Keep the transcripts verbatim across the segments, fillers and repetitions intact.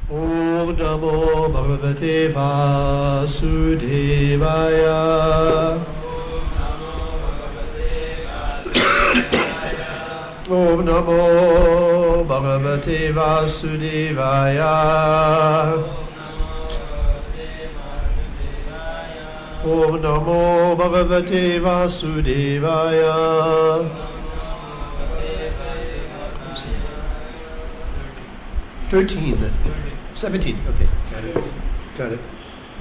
Om Namo Bhagavate Vasudevaya. Om Namo Bhagavate Vasudevaya. Om Namo Bhagavate Vasudevaya. Thirteen. Seventeen. Okay, got it. Got it.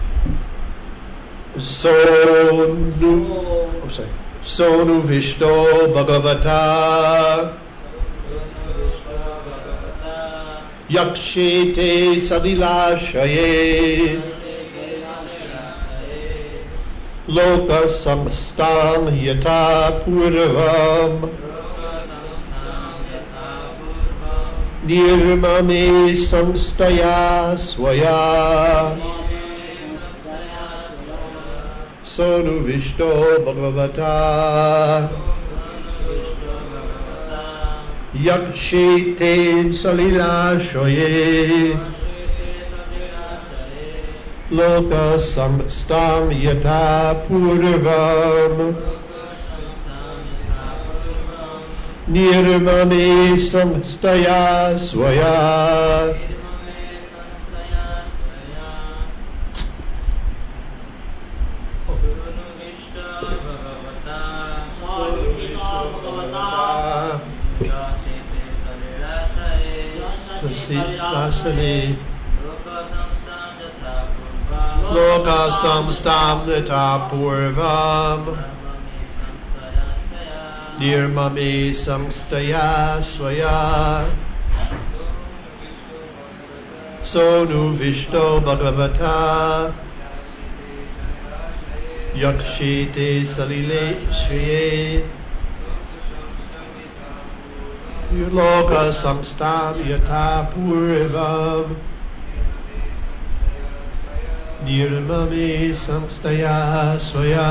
Sonu. Oh, sorry. Sonu Vishnu Bhagavata. Yakshete Salilashaye. Loka Samstam Yata Purvam. Nirmame Samstaya Swaya. Sonu Vishnu Bhagavata. Yakshete Salilashaye. Loka Samstam Yata Purvam. Nirmame Samstaya Swaya. Loka Samstam Yata Purvam. Nirmame Samstaya Swaya. Sonu Vishnu Bhagavata. Yakshete Salile Shye. Loka Samstam Yata Purvam. Nirmame Samstaya Swaya.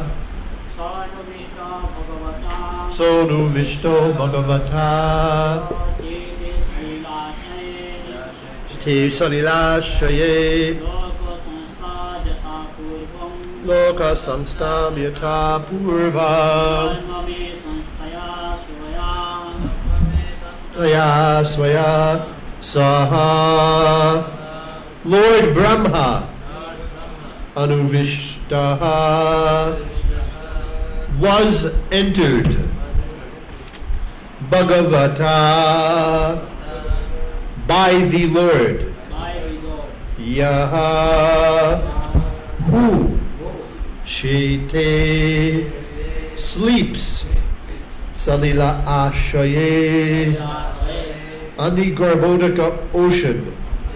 Sonu Vishnu Bhagavata. Te Salilashaye. Loka Samstam Yata Purvam. Swaya Swaya Saha. Lord Brahma Anuvishtaha was entered. Bhagavata by the Lord. Yaha who Shete sleeps. Salila Ashaye on the Garbhodaka ocean.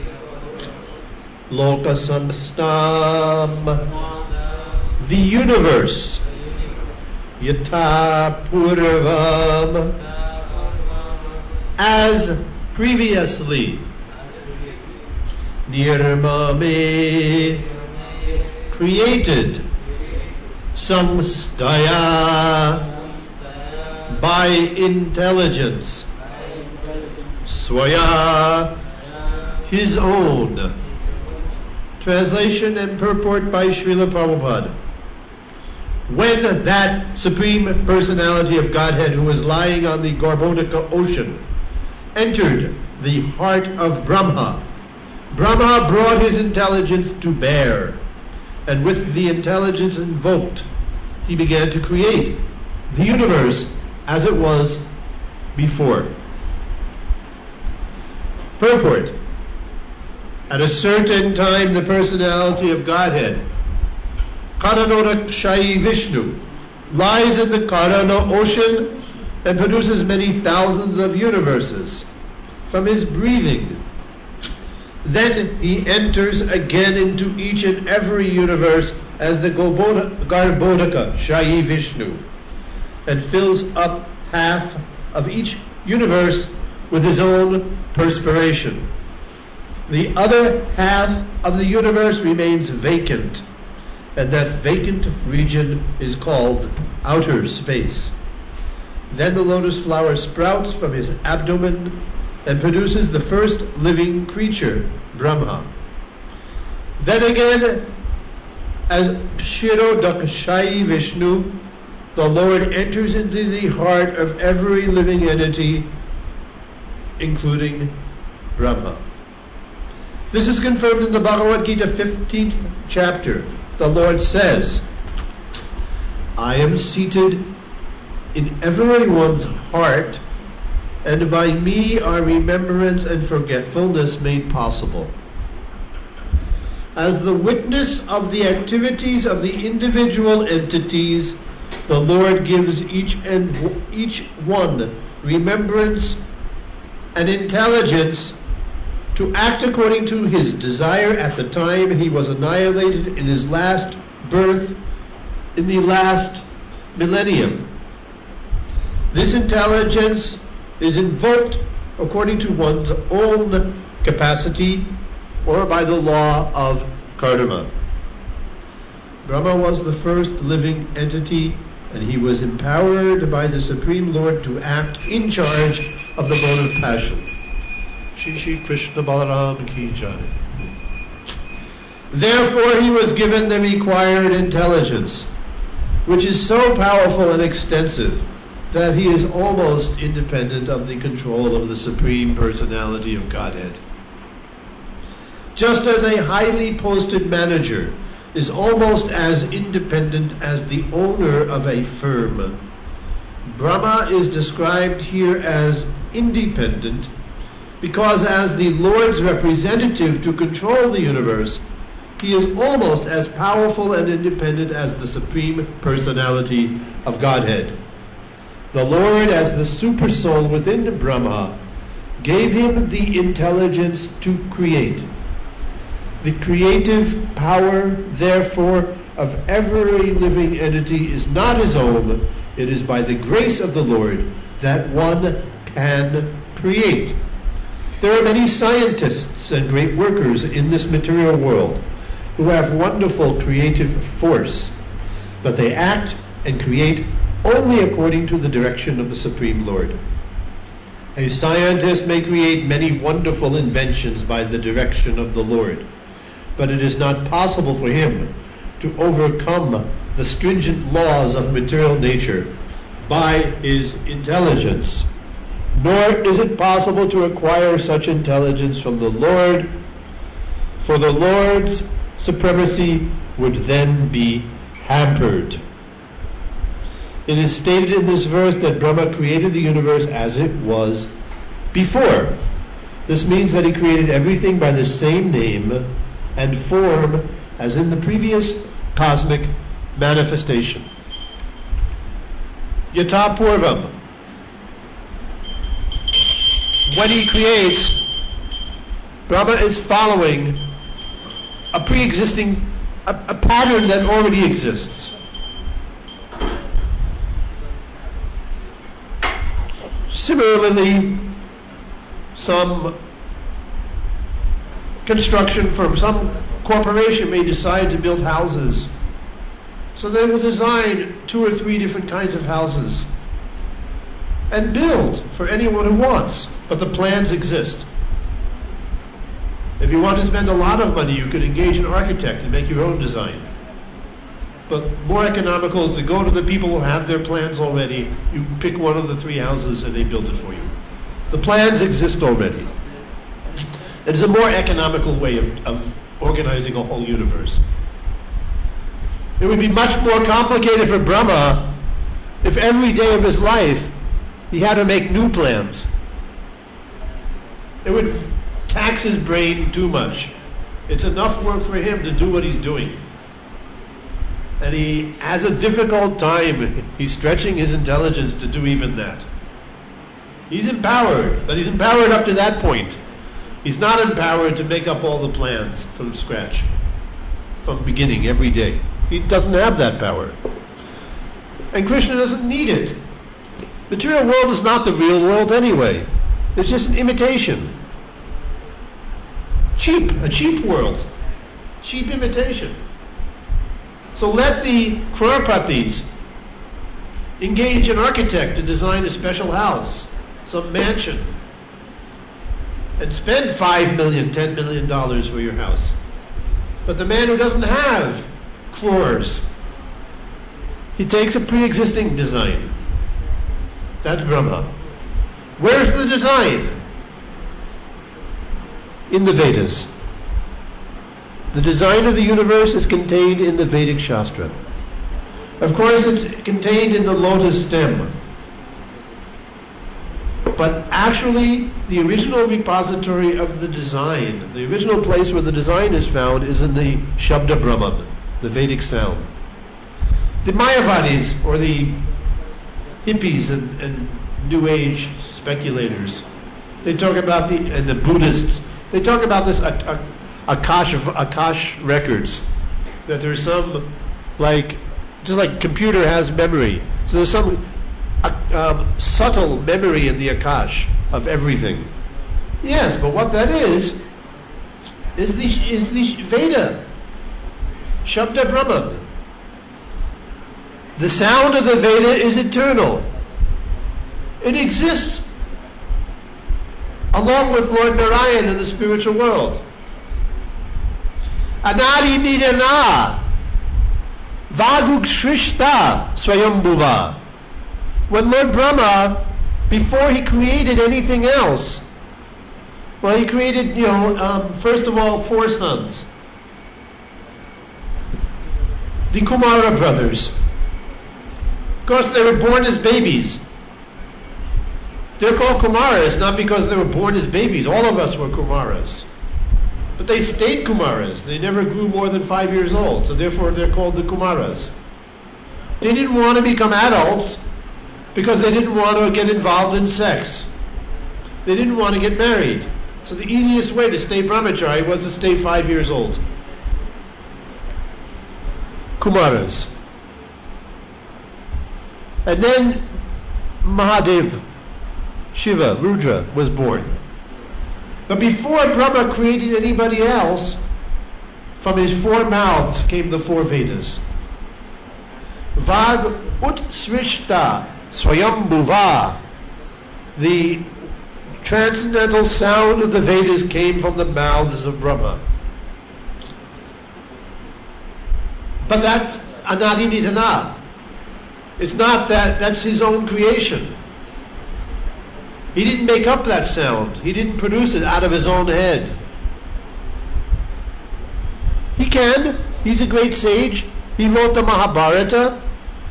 Loka Samstam the universe. Yata Purvam as previously. Nirmame created. Samstaya by intelligence. Swaya his own. Translation and purport by Srila Prabhupada. When that Supreme Personality of Godhead who was lying on the Garbhodaka ocean entered the heart of Brahma, Brahma brought his intelligence to bear, and with the intelligence invoked, he began to create the universe as it was before. Purport. At a certain time, the Personality of Godhead, Karanoda Shayi Vishnu, lies in the Karana ocean and produces many thousands of universes from his breathing. Then he enters again into each and every universe as the Garbhodaka Shayi Vishnu and fills up half of each universe with his own perspiration. The other half of the universe remains vacant, and that vacant region is called outer space. Then the lotus flower sprouts from his abdomen and produces the first living creature, Brahma. Then again, as Kshirodakshayi Vishnu, the Lord enters into the heart of every living entity, including Brahma. This is confirmed in the Bhagavad Gita fifteenth chapter. The Lord says, I am seated in everyone's heart, and by me are remembrance and forgetfulness made possible. As the witness of the activities of the individual entities, the Lord gives each and each one remembrance and intelligence to act according to his desire at the time he was annihilated in his last birth in the last millennium. This intelligence is invoked according to one's own capacity or by the law of karma. Brahma was the first living entity, and he was empowered by the Supreme Lord to act in charge of the mode of passion. Shri Shri Krishna Balaram Ki Jai. Therefore he was given the required intelligence, which is so powerful and extensive that he is almost independent of the control of the Supreme Personality of Godhead. Just as a highly posted manager is almost as independent as the owner of a firm, Brahma is described here as independent because as the Lord's representative to control the universe, he is almost as powerful and independent as the Supreme Personality of Godhead. The Lord, as the supersoul within Brahma, gave him the intelligence to create. The creative power, therefore, of every living entity is not his own. It is by the grace of the Lord that one can create. There are many scientists and great workers in this material world who have wonderful creative force, but they act and create only according to the direction of the Supreme Lord. A scientist may create many wonderful inventions by the direction of the Lord, but it is not possible for him to overcome the stringent laws of material nature by his intelligence. Nor is it possible to acquire such intelligence from the Lord, for the Lord's supremacy would then be hampered. It is stated in this verse that Brahma created the universe as it was before. This means that he created everything by the same name and form as in the previous cosmic manifestation. Yata Purvam. When he creates, Brahma is following a pre-existing, a, a pattern that already exists. Similarly, some construction firm, some corporation may decide to build houses. So they will design two or three different kinds of houses and build for anyone who wants, but the plans exist. If you want to spend a lot of money, you could engage an architect and make your own design. But more economical is to go to the people who have their plans already. You pick one of the three houses and they build it for you. The plans exist already. It is a more economical way of, of organizing a whole universe. It would be much more complicated for Brahma if every day of his life he had to make new plans. It would tax his brain too much. It's enough work for him to do what he's doing. And he has a difficult time. He's stretching his intelligence to do even that. He's empowered, but he's empowered up to that point. He's not empowered to make up all the plans from scratch, from beginning every day. He doesn't have that power. And Krishna doesn't need it. Material world is not the real world anyway. It's just an imitation. Cheap, a cheap world. Cheap imitation. So let the Crores engage an architect to design a special house, some mansion. and spend five million, ten million dollars for your house. But the man who doesn't have crores, he takes a pre-existing design. That's Brahma. Where's the design? In the Vedas. The design of the universe is contained in the Vedic Shastra. Of course, it's contained in the lotus stem. But actually, the original repository of the design, the original place where the design is found, is in the Shabda Brahman, the Vedic sound. The Mayavadis, or the hippies and, and New Age speculators, they talk about the, and the Buddhists, they talk about this Akash, Akash records, that there's some, like, just like computer has memory, so there's some uh, um, subtle memory in the Akash of everything. Yes, but what that is, is the, is the Veda, Shabda Brahman. The sound of the Veda is eternal. It exists along with Lord Narayan in the spiritual world. Anadi Nidana Vaguk Shrishta Swayambhuva. When Lord Brahma, before he created anything else, well, he created, you know, um, first of all, four sons. The Kumara brothers. Of course, they were born as babies. They're called Kumaras not because they were born as babies. All of us were Kumaras. But they stayed Kumaras. They never grew more than five years old, so therefore they're called the Kumaras. They didn't want to become adults because they didn't want to get involved in sex. They didn't want to get married. So the easiest way to stay brahmachari was to stay five years old. Kumaras. And then Mahadev, Shiva, Rudra, was born. But before Brahma created anybody else, from his four mouths came the four Vedas. Vag Utsrishta Swayambhuva. The transcendental sound of the Vedas came from the mouths of Brahma. But that Anadi Nidana, it's not that, that's his own creation. He didn't make up that sound. He didn't produce it out of his own head. He can. He's a great sage. He wrote the Mahabharata.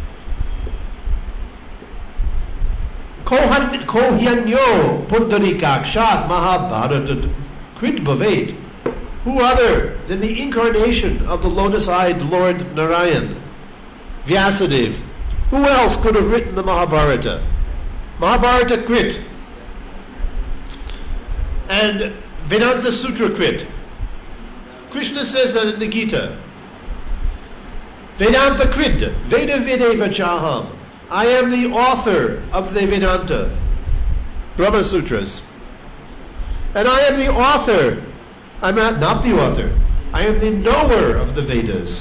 Kohyanyo Pundarikakshat Mahabharata Krit Bhavet. Who other than the incarnation of the lotus-eyed Lord Narayan? Vyasadeva. Who else could have written the Mahabharata? Mahabharata Krit. And Vedanta Sutra Krit. Krishna says that in the Gita. Vedanta Krit. Veda Videva Chaham. I am the author of the Vedanta Brahma Sutras. And I am the author. I'm not, not the author. I am the knower of the Vedas.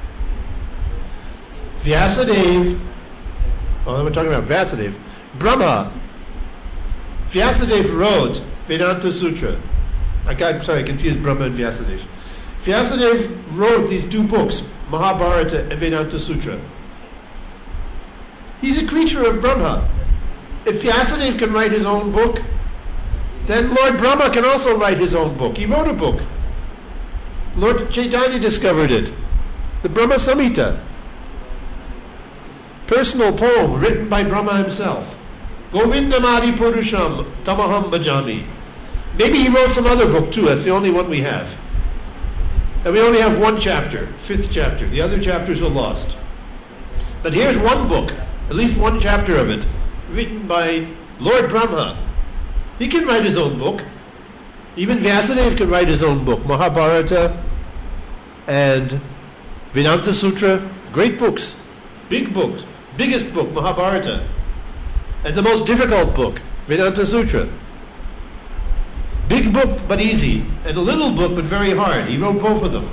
Vyasadeva. Oh, we're talking about Vyasadeva. Brahma. Vyasadeva wrote Vedanta Sutra. I got, sorry, I confused Brahma and Vyasadeva. Vyasadeva wrote these two books, Mahabharata and Vedanta Sutra. He's a creature of Brahma. If Vyasadeva can write his own book, then Lord Brahma can also write his own book. He wrote a book. Lord Chaitanya discovered it. The Brahma Samhita. Personal poem written by Brahma himself. Govindamadi Purusham Tamaham Bhajami. Maybe he wrote some other book too. That's the only one we have. And we only have one chapter, fifth chapter. The other chapters are lost. But here's one book, at least one chapter of it, written by Lord Brahma. He can write his own book. Even Vyasadeva can write his own book. Mahabharata and Vedanta Sutra. Great books. Big books. Biggest book, Mahabharata. And the most difficult book, Vedanta Sutra. Big book, but easy. And a little book, but very hard. He wrote both of them.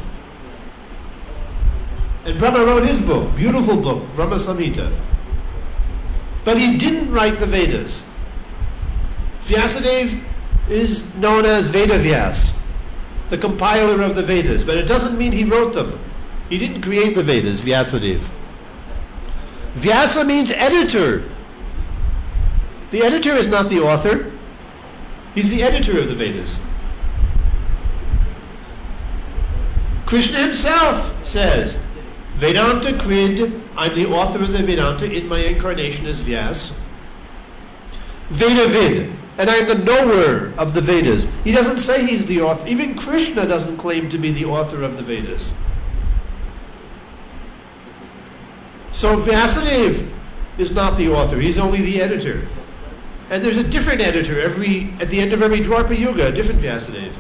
And Brahma wrote his book, beautiful book, Brahma Samhita. But he didn't write the Vedas. Vyasadeva is known as Vedavyas, the compiler of the Vedas, but it doesn't mean he wrote them. He didn't create the Vedas, Vyasadeva. Vyasa means editor. The editor is not the author. He's the editor of the Vedas. Krishna himself says, Vedanta Krid, I'm the author of the Vedanta in my incarnation as Vyas. Vedavid, and I'm the knower of the Vedas. He doesn't say he's the author. Even Krishna doesn't claim to be the author of the Vedas. So Vyasadeva is not the author. He's only the editor. And there's a different editor every at the end of every Dwapara Yuga, a different Vyasadeva.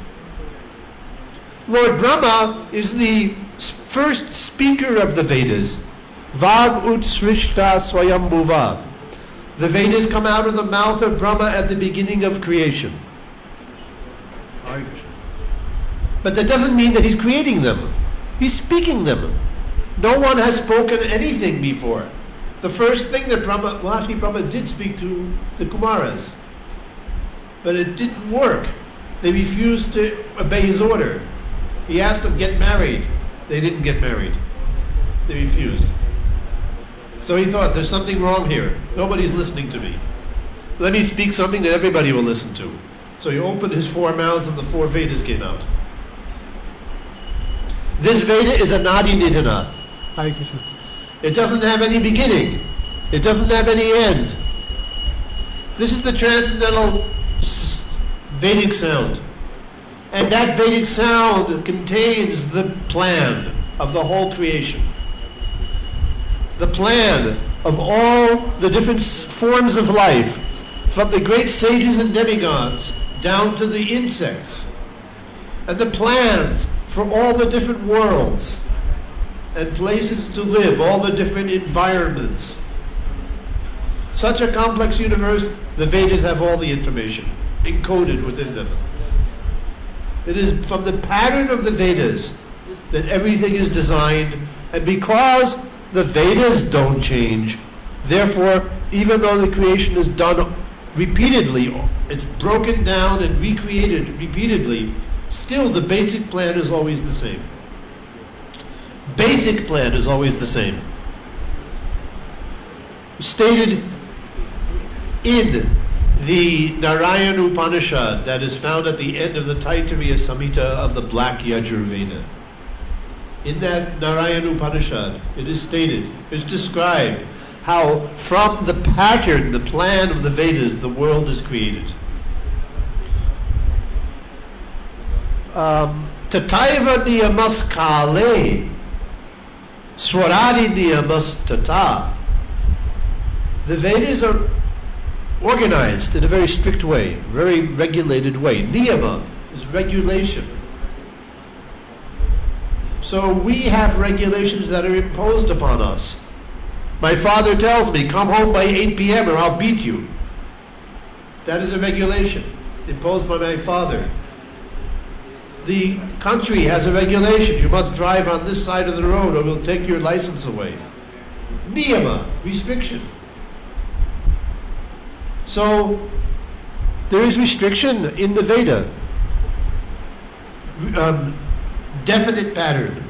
Lord Brahma is the first speaker of the Vedas. Vag utsrishta swayambhuva. The Vedas come out of the mouth of Brahma at the beginning of creation. But that doesn't mean that he's creating them. He's speaking them. No one has spoken anything before. The first thing that Brahma, well actually Brahma did speak to the Kumaras. But it didn't work. They refused to obey his order. He asked them, get married. They didn't get married. They refused. So he thought, there's something wrong here. Nobody's listening to me. Let me speak something that everybody will listen to. So he opened his four mouths and the four Vedas came out. This Veda is a Nadi Nidana. It doesn't have any beginning. It doesn't have any end. This is the transcendental Vedic sound. And that Vedic sound contains the plan of the whole creation. The plan of all the different forms of life, from the great sages and demigods down to the insects, and the plans for all the different worlds and places to live, all the different environments. Such a complex universe, the Vedas have all the information encoded within them. It is from the pattern of the Vedas that everything is designed, and because the Vedas don't change, therefore, even though the creation is done repeatedly, it's broken down and recreated repeatedly, still the basic plan is always the same. Basic plan is always the same. Stated in the Narayana Upanishad that is found at the end of the Taittiriya Samhita of the Black Yajurveda. In that Narayana Upanishad, it is stated, it's described how from the pattern, the plan of the Vedas, the world is created. Um, Tataiva niyamas kale, swaradi niyamas tata. The Vedas are organized in a very strict way, very regulated way. Niyama is regulation. So we have regulations that are imposed upon us. My father tells me, come home by eight p.m. or I'll beat you. That is a regulation imposed by my father. The country has a regulation. You must drive on this side of the road or we'll take your license away. Niyama, restriction. So there is restriction in the Veda. Um, definite pattern.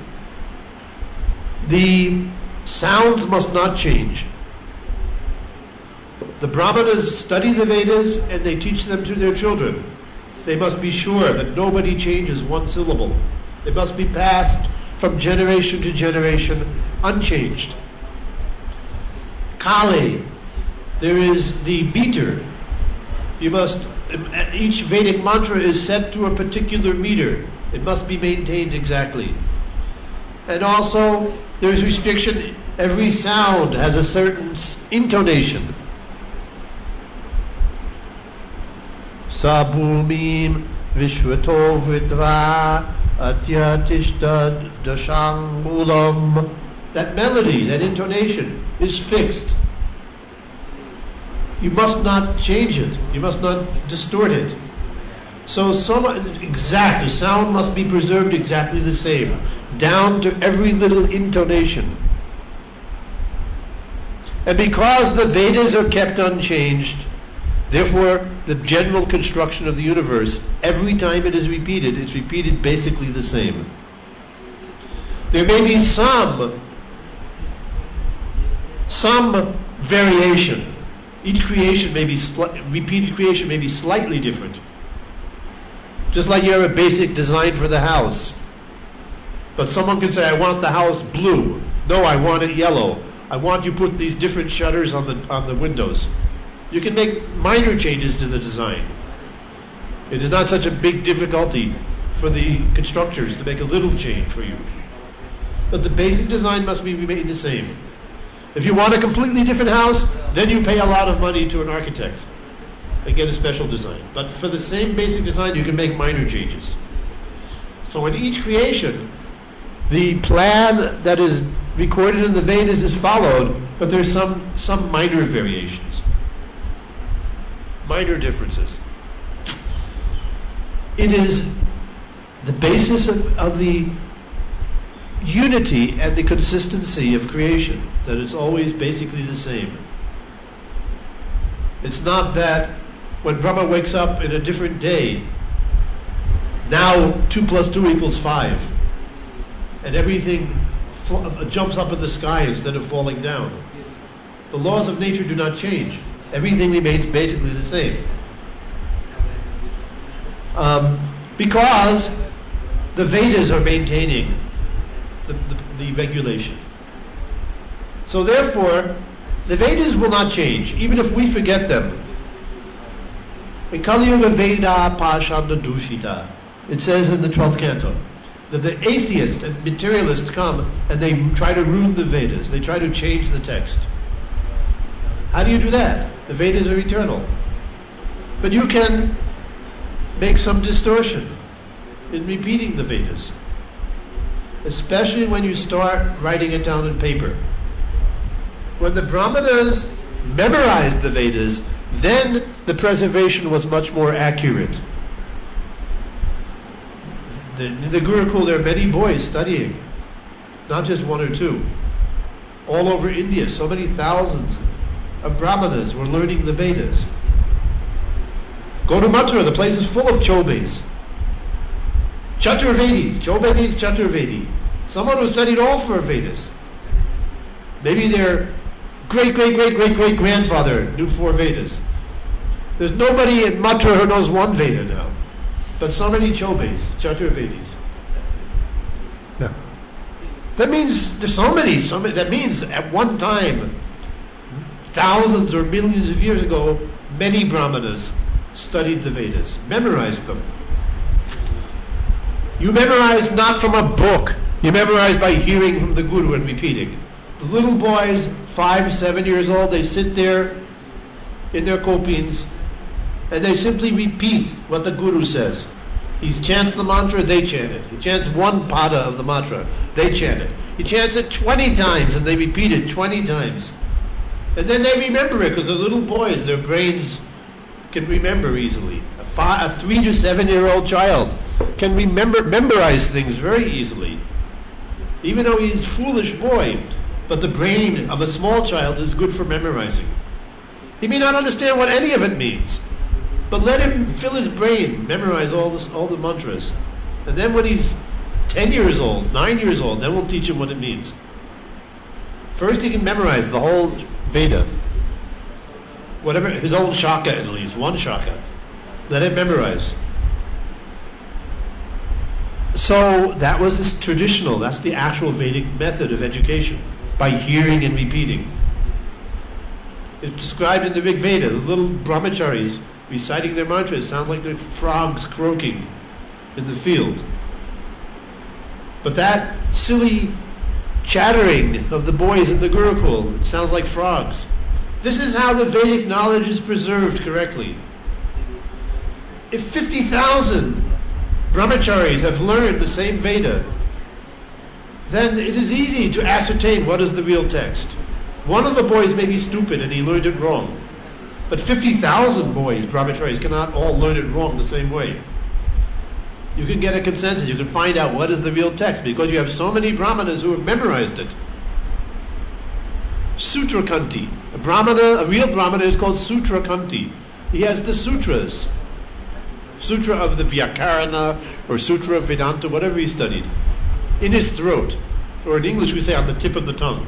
The sounds must not change. The Brahmanas study the Vedas and they teach them to their children. They must be sure that nobody changes one syllable. It must be passed from generation to generation unchanged. Kali, there is the meter. You must, each Vedic mantra is set to a particular meter. It must be maintained exactly. And also, there is restriction. Every sound has a certain intonation. Sabhumim Vishwato Vidva Atyatishta Dashangulam. That melody, that intonation is fixed. You must not change it. You must not distort it. So some exact, the sound must be preserved exactly the same, down to every little intonation. And because the Vedas are kept unchanged, Therefore, the general construction of the universe, every time it is repeated, it's repeated basically the same. There may be some, some variation. Each creation may be, sli- repeated creation may be slightly different. Just like you have a basic design for the house. But someone can say, I want the house blue. No, I want it yellow. I want you to put these different shutters on the on the windows. You can make minor changes to the design. It is not such a big difficulty for the constructors to make a little change for you. But the basic design must be made the same. If you want a completely different house, then you pay a lot of money to an architect and get a special design. But for the same basic design, you can make minor changes. So in each creation, the plan that is recorded in the Vedas is followed, but there's some, some minor variations, minor differences. It is the basis of, of the unity and the consistency of creation, that it's always basically the same. It's not that when Brahma wakes up in a different day, now two plus two equals five, and everything fl- jumps up in the sky instead of falling down. The laws of nature do not change. Everything remains basically the same. Um, because the Vedas are maintaining the, the, the regulation. So therefore, the Vedas will not change, even if we forget them. In Kali Yuga Veda Pashanda Dushita, it says in the twelfth canto, that the atheist and materialist come and they try to ruin the Vedas. They try to change the text. How do you do that? The Vedas are eternal. But you can make some distortion in repeating the Vedas, especially when you start writing it down in paper. When the Brahmanas memorized the Vedas, then the preservation was much more accurate. The, in the Gurukul, there are many boys studying, not just one or two. All over India, so many thousands of Brahmanas were learning the Vedas. Go to Mathura, the place is full of Chobes. Chaturvedis. Chobe means Chaturvedi. Someone who studied all four Vedas. Maybe their great, great, great, great, great grandfather knew four Vedas. There's nobody in Mathura who knows one Veda now. But so many Chobes, Chaturvedis. Yeah. That means there's so many, so many. That means at one time, thousands or millions of years ago, many Brahmanas studied the Vedas, memorized them. You memorize not from a book. You memorize by hearing from the Guru and repeating. The little boys, five, seven years old, they sit there in their kopins and they simply repeat what the Guru says. He chants the mantra, they chant it. He chants one pada of the mantra, they chant it. He chants it twenty times and they repeat it twenty times. And then they remember it because the little boys, their brains can remember easily. A, five, a three to seven year old child can remember memorize things very easily. Even though he's a foolish boy, but the brain of a small child is good for memorizing. He may not understand what any of it means, but let him fill his brain, memorize all this, all the mantras. And then when he's ten years old, nine years old, then we'll teach him what it means. First he can memorize the whole Veda. Whatever, his own shaka at least, one shaka. Let him memorize. So that was this traditional, that's the actual Vedic method of education, by hearing and repeating. It's described in the Rig Veda, the little brahmacharis reciting their mantras sound like they're frogs croaking in the field. But that silly chattering of the boys in the Gurukul, it sounds like frogs. This is how the Vedic knowledge is preserved correctly. If fifty thousand brahmacharis have learned the same Veda, then it is easy to ascertain what is the real text. One of the boys may be stupid and he learned it wrong, but fifty thousand boys, brahmacharis, cannot all learn it wrong the same way. You can get a consensus, you can find out what is the real text, because you have so many brahmanas who have memorized it. Sutrakanti. A brahmana, a real brahmana is called Sutrakanti. he has the sutras. Sutra of the Vyakarana or Sutra of Vedanta, whatever he studied, in his throat. Or in English we say on the tip of the tongue.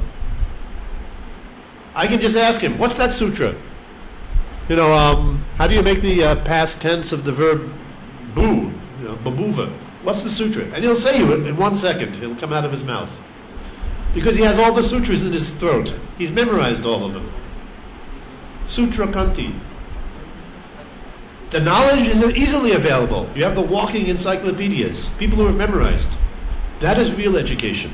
I can just ask him, what's that sutra? You know, um, how do you make the uh, past tense of the verb boo, you know, babuva? What's the sutra? And he'll say you it in one second. It'll come out of his mouth. Because he has all the sutras in his throat. He's memorized all of them. Sutra Kanti. The knowledge is easily available. You have the walking encyclopedias. People who have memorized. That is real education.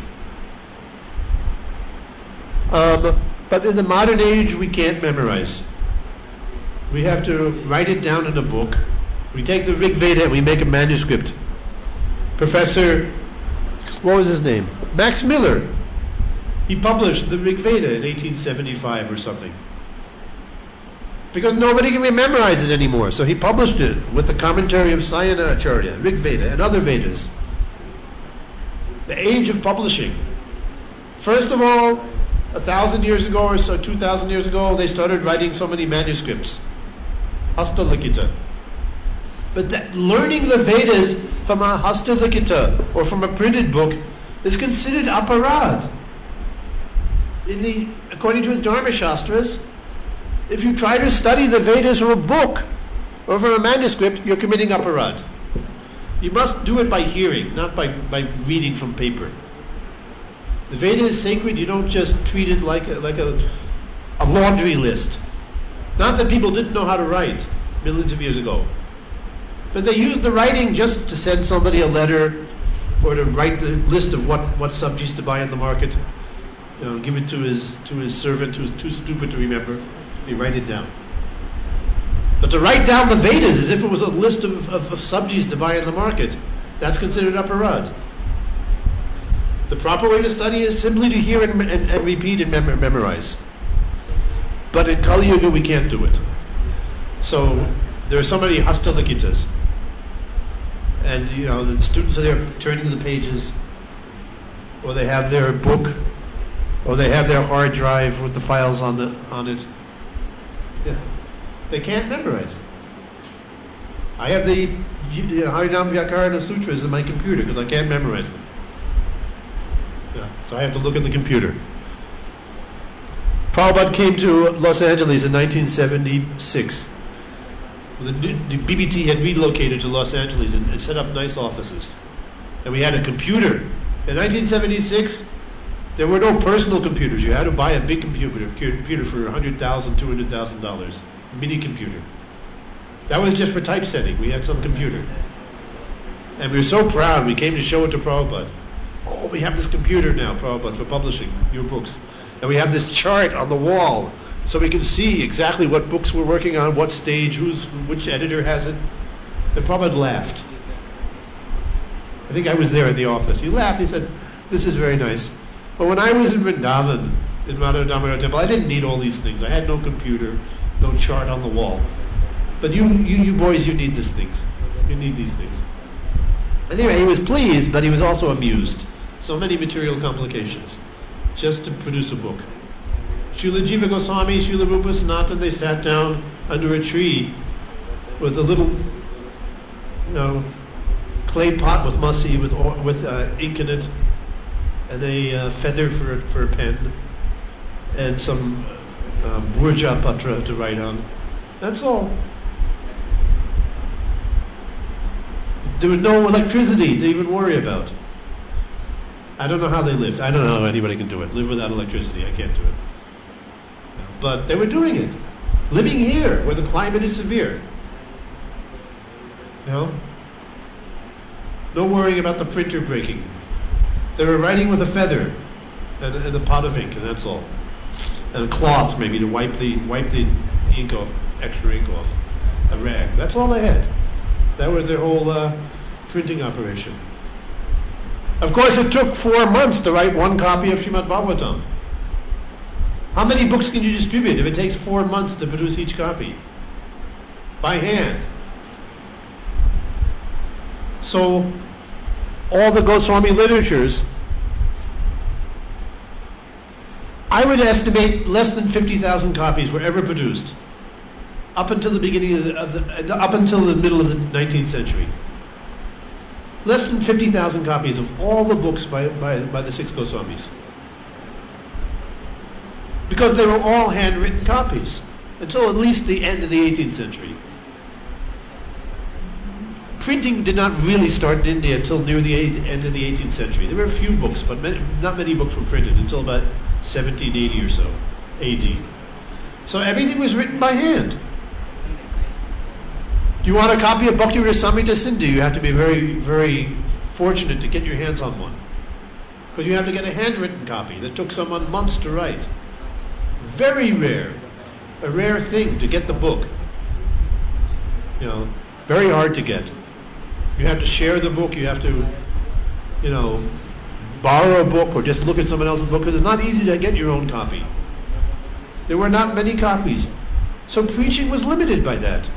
Um, but in the modern age, we can't memorize. We have to write it down in a book. We take the Rig Veda and we make a manuscript. Professor, what was his name? Max Miller. He published the Rig Veda in eighteen seventy-five or something. Because nobody can memorize it anymore. So he published it with the commentary of Sayana Acharya, Rig Veda, and other Vedas. The age of publishing. First of all, a thousand years ago or so, two thousand years ago, they started writing so many manuscripts. Hastalikita. But that, learning the Vedas from a Hastalikita or from a printed book is considered aparad. In the, according to the Dharma Shastras, if you try to study the Vedas from a book or from a manuscript, you're committing aparad. You must do it by hearing, not by, by reading from paper. The Veda is sacred. You don't just treat it like a, like a, a laundry list. Not that people didn't know how to write millions of years ago. But they used the writing just to send somebody a letter or to write the list of what, what subjects to buy in the market. You know, give it to his to his servant who's too stupid to remember. They write it down. But to write down the Vedas as if it was a list of, of, of subjects to buy in the market, that's considered aparad. The proper way to study is simply to hear and, and, and repeat and mem- memorize. But in Kali Yuga we can't do it. So there are so many hastalikitas. And you know, the students are there turning the pages, or they have their book, or they have their hard drive with the files on the on it. Yeah. They can't memorize. I have the Harinam Vyakarana Sutras in my computer because I can't memorize them. Yeah. So I have to look at the computer. Prabhupada came to Los Angeles in nineteen seventy-six. The, the B B T had relocated to Los Angeles and, and set up nice offices. And we had a computer. In nineteen seventy-six, there were no personal computers. You had to buy a big computer, computer for one hundred thousand dollars, two hundred thousand dollars. Mini computer. That was just for typesetting. We had some computer. And we were so proud. We came to show it to Prabhupada. Oh, we have this computer now, Prabhupada, for publishing your books. And we have this chart on the wall so we can see exactly what books we're working on, what stage, who's, which editor has it. And Prabhupada laughed. I think I was there in the office. He laughed. He said, this is very nice. But when I was in Vrindavan, in Madhava Damodar Temple, I didn't need all these things. I had no computer, no chart on the wall. But you, you, you boys, you need these things. You need these things. Anyway, he was pleased, but he was also amused. So many material complications, just to produce a book. Srila Jiva Goswami, Srila Rupa Sanatan, they sat down under a tree with a little, you know, clay pot with masi, with with uh, ink in it, and a uh, feather for for a pen, and some uh, Burja Patra to write on. That's all. There was no electricity to even worry about. I don't know how they lived. I don't know how anybody can do it. Live without electricity. I can't do it. But they were doing it. Living here, where the climate is severe. You know? No worrying about the printer breaking. They were writing with a feather and, and a pot of ink, and that's all. And a cloth, maybe, to wipe the wipe the ink off, extra ink off. A rag. That's all they had. That was their whole uh, printing operation. Of course, it took four months to write one copy of Srimad Bhagavatam. How many books can you distribute if it takes four months to produce each copy? By hand. So, all the Goswami literatures, I would estimate less than fifty thousand copies were ever produced up until the beginning of the, of the up until the middle of the nineteenth century. Less than fifty thousand copies of all the books by, by, by the six Goswamis. Because they were all handwritten copies until at least the end of the eighteenth century. Printing did not really start in India until near the end of the eighteenth century. There were a few books, but many, not many books were printed until about seventeen eighty or so, A D. So everything was written by hand. You want a copy of Bhakti Rasamrita Sindhu, you have to be very, very fortunate to get your hands on one. Because you have to get a handwritten copy that took someone months to write. Very rare. A rare thing to get the book. You know, very hard to get. You have to share the book, you have to, you know, borrow a book or just look at someone else's book, because it's not easy to get your own copy. There were not many copies. So preaching was limited by that.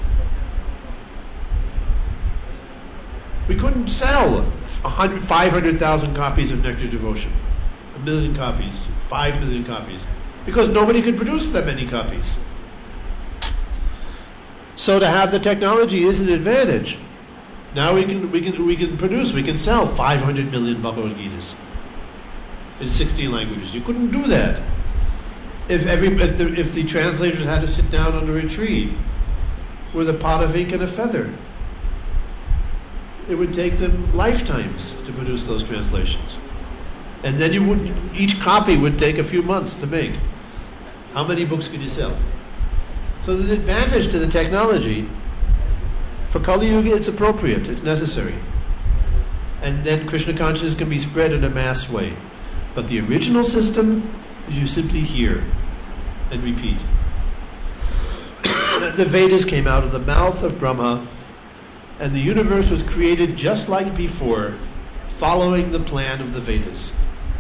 We couldn't sell one hundred, five hundred thousand copies of Nectar Devotion, a million copies, five million copies, because nobody could produce that many copies. So to have the technology is an advantage. Now we can we can we can produce, we can sell five hundred million Bhagavad Gitas in sixteen languages. You couldn't do that if every if the, if the translators had to sit down under a tree with a pot of ink and a feather. It would take them lifetimes to produce those translations. And then you would each copy would take a few months to make. How many books could you sell? So there's an advantage to the technology. For Kali Yuga, it's appropriate, it's necessary. And then Krishna consciousness can be spread in a mass way. But the original system is you simply hear and repeat. The Vedas came out of the mouth of Brahma, and the universe was created just like before, following the plan of the Vedas.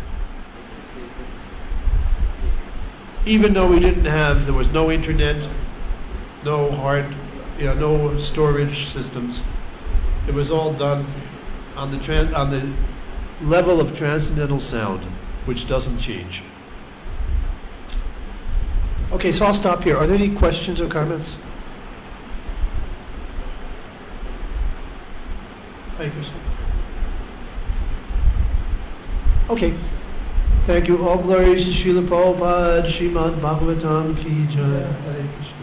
Even though we didn't have, there was no internet, no hard, you know, no storage systems. It was all done on the tran- on the level of transcendental sound, which doesn't change. Okay, so I'll stop here. Are there any questions or comments? Hare Krishna. Okay. Thank you. All glories to Srila Prabhupada, Srimad Bhagavatam Ki Jai. Hare Krishna.